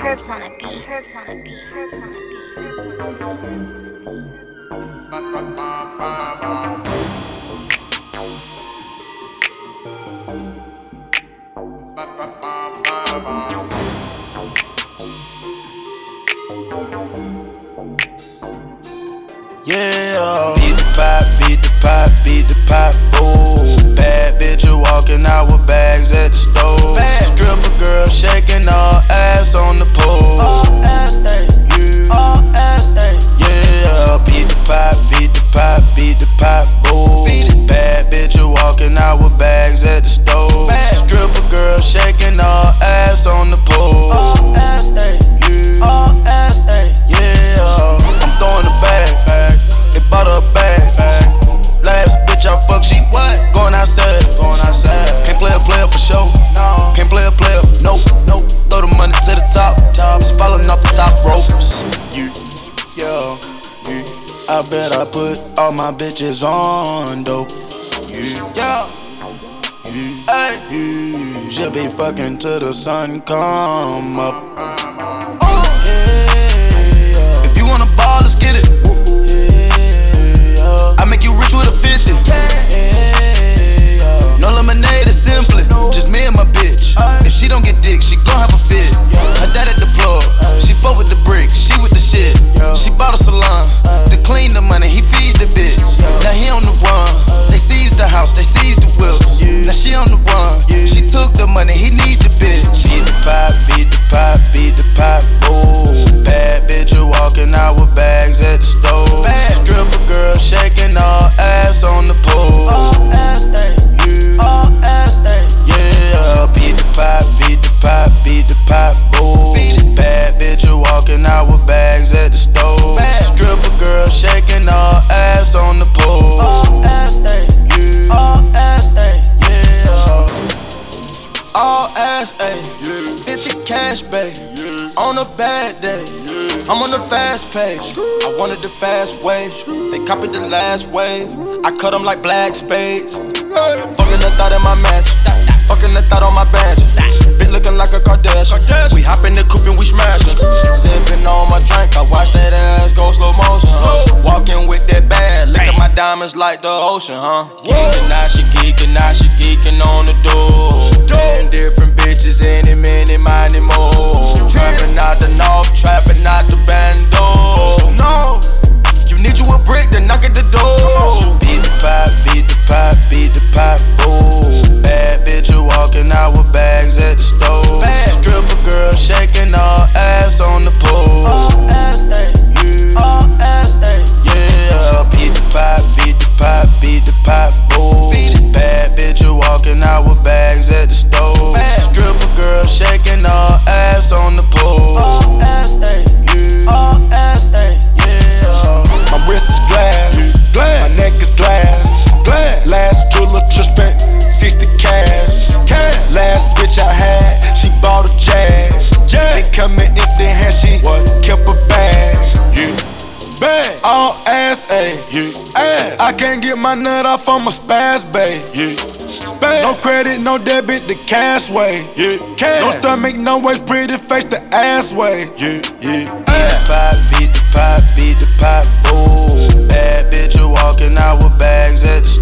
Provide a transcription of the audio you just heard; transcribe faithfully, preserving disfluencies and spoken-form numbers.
Herbs on a beat, herbs on a beat, herbs on a beat, herbs on a beat, herbs on a beat. Yeah, beat the pop, beat the pop, beat the pop, ooh. Bad bitch walking out with bags at the stove. Stripper girl shaking all ass on the pole. All ass, ayy, yeah. All ass, ayy. Yeah, beat the pop, beat the pop, beat the pop, ooh. Bad bitch walking out with bags at the stove. Stripper girl shaking all ass on the pole. All ass, ayy, yeah. All ass, ayy. Yeah, I'm throwing the bag. They bought her a bag. Last bitch I fuck, she what? Going outside, going outside. Can't play a player for sure. No. Can't play a player, nope, nope. Throw the money to the top, top. It's falling off the top ropes. You, yo, you. I bet I put all my bitches on dope. You, yeah, you, hey, you. She'll be fucking till the sun come up. Oh, yeah, yeah. If you wanna ball, let's get it. I make you rich with a fifty. No lemonade, it's simply just me and my bitch. If she don't get dick, she gon' have a fit. Her dad at the plug, she fuck with the bricks, she with the shit. She bought a salon to clean the money, he feed the bitch. Now he on the run, they seized the house, they seized the whips. Now she on the run, she took the money, he need the bitch. Beat the pop, beat the pop, beat the pop, ooh. Bad bitch walking out with bags at the stove. Stripper girl shaking all ass on the pole. All ass, ayy, yeah. All ass, ayy. Yeah, beat the pop, beat the pop, beat the pop, ooh. Bad bitch walking out with bags at the stove. Stripper girl shaking all ass on the pole. All ass, ayy, yeah. All ass, ayy. Yeah, all ass, ayy. fifty cash, babe. On a bad day, I'm on the fast page. I wanted the fast way. They copied the last wave. I cut them like black spades. Fucking the thought in my match. Fucking the thought on my badge. Been looking like a Kardashian. We hop in the coupe and we smashin'. Sippin' on my drink. I watch that ass go slow motion. Walking with that bag. Look at my diamonds like the ocean, huh? Geekin', now she geekin', now she geekin' on the door. Ten different bitches, any minute, mighty more. Trapping out the north, trapping out the bando. No, you need you a brick to knock at the door. Beat the pop, beat the pop, beat the pop, ooh. Bad bitch walking out with bags at the stove. Stripper girl shaking all ass on the pole. All ass, ayy, yeah. All ass, ayy. Yeah, beat the pop, beat the pop, beat the pop, ooh. Bad bitch walking out with bags at the stove. Stripper girl shaking all ass on the pole. All ass, ayy, yeah. All ass, ayy. Yeah. My wrist is glass, glass. My neck is glass, glass. Last jeweler just spent sixty cash. cash. Last bitch I had, she bought a Jag. Jag. They coming empty hand, she what? Kept a bag. Yeah. Bag. All ass, ayy. Yeah. Ass. I can't get my nut off on my spaz, babe. Yeah. Spaz. No credit, no debit, the cash way. Yeah. Cash. No stomach, no waist, pretty face, the ass way. Yeah. Yeah. Beat the pop, beat the pop, beat the pop, ooh. Bad bitch walking out with bags at the